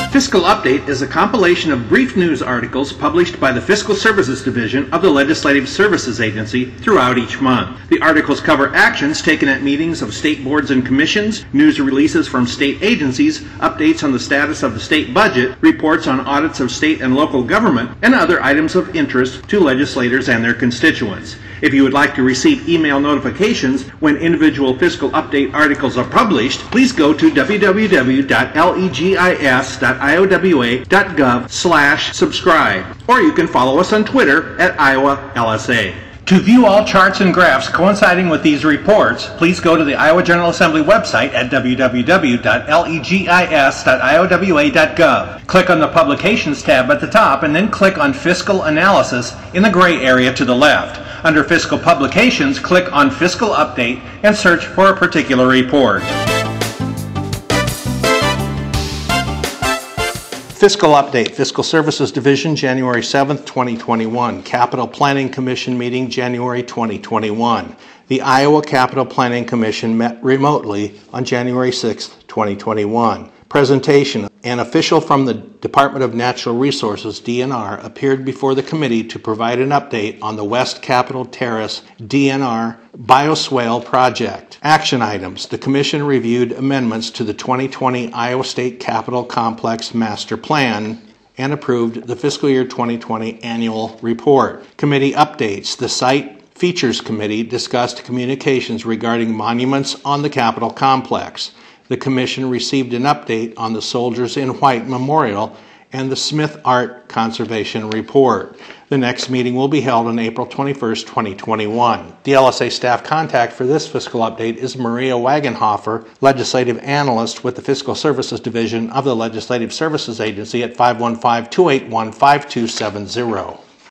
Fiscal Update is a compilation of brief news articles published by the Fiscal Services Division of the Legislative Services Agency throughout each month. The articles cover actions taken at meetings of state boards and commissions, news releases from state agencies, updates on the status of the state budget, reports on audits of state and local government, and other items of interest to legislators and their constituents. If you would like to receive email notifications when individual Fiscal Update articles are published, please go to www.legis.iowa.gov/subscribe, or you can follow us on Twitter at @IowaLSA. To view all charts and graphs coinciding with these reports, please go to the Iowa General Assembly website at www.legis.iowa.gov. Click on the Publications tab at the top and then click on Fiscal Analysis in the gray area to the left. Under Fiscal Publications, click on Fiscal Update and search for a particular report. Fiscal Update, Fiscal Services Division, January 7th, 2021. Capital Planning Commission meeting, January 2021. The Iowa Capital Planning Commission met remotely on January 6th, 2021. Presentation. An official from the Department of Natural Resources, DNR, appeared before the committee to provide an update on the West Capitol Terrace DNR bioswale project. Action items. The Commission reviewed amendments to the 2020 Iowa State Capitol Complex Master Plan and approved the fiscal year 2020 annual report. Committee updates. The Site Features Committee discussed communications regarding monuments on the Capitol Complex. The Commission received an update on the Soldiers in White Memorial and the Smith Art Conservation Report. The next meeting will be held on April 21st, 2021. The LSA staff contact for this fiscal update is Maria Wagenhofer, Legislative Analyst with the Fiscal Services Division of the Legislative Services Agency at 515-281-5270.